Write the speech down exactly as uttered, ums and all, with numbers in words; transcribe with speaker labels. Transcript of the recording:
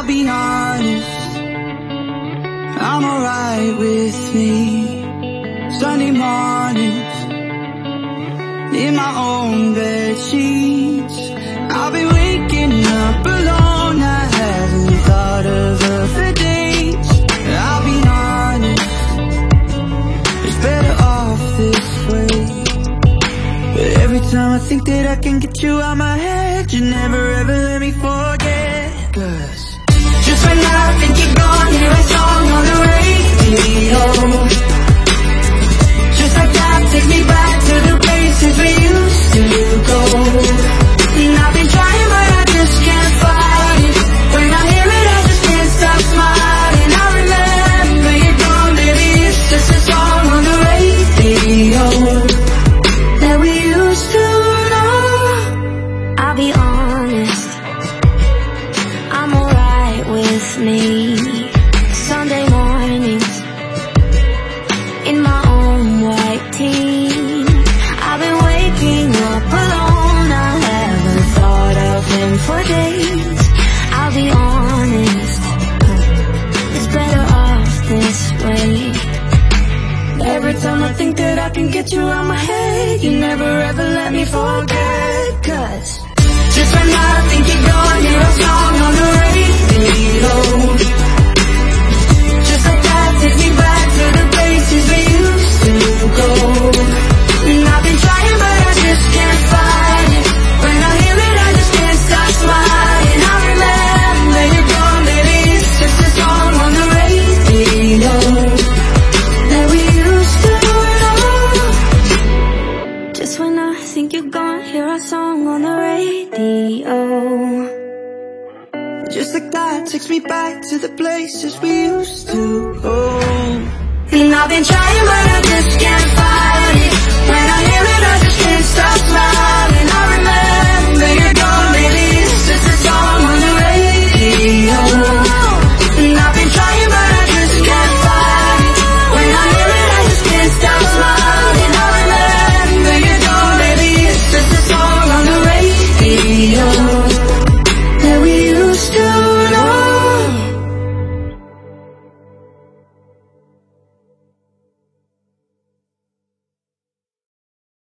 Speaker 1: I'll be honest, I'm alright with me. Sunday mornings, in my own bed sheets, I've been waking up alone. I haven't thought of her for days. I'll be honest, it's better off this way. But every time I think that I can get you out my head, you never ever let me forget. Cause just when I think you're gone, hear a song on the radio. Just like that, take me back to the places we used to go. And I've been trying but I just can't fight it. When I hear it I just can't stop smiling. I remember you're gone, baby, it's just a song on the radio that we used to know. I'll be honest, I'm alright with me. Sunday mornings, in my own white tee, I've been waking up alone. I haven't thought of him for days. I'll be honest, it's better off this way. Every time I think that I can get you out my head, you never ever let me forget. Cause just when I think you're gone, hear a song on the radio. Just like that, take me back to the places we used to go. And I've been trying but I just can't fight it. When I hear it I just can't stop smiling. I remember you're gone, baby, it's just a song on the radio that we used to know. Just when I think you're gone, hear a song on the radio. Just like that, takes me back to the places we used to go. And I've been trying but I just can't fight it. When I hear it I just can't stop smiling. I remember you're gone, baby, it's just a song on the radio. And I've been trying but I just can't fight it. When I hear it I just can't stop smiling. I remember you're gone, baby, it's just a song on the radio.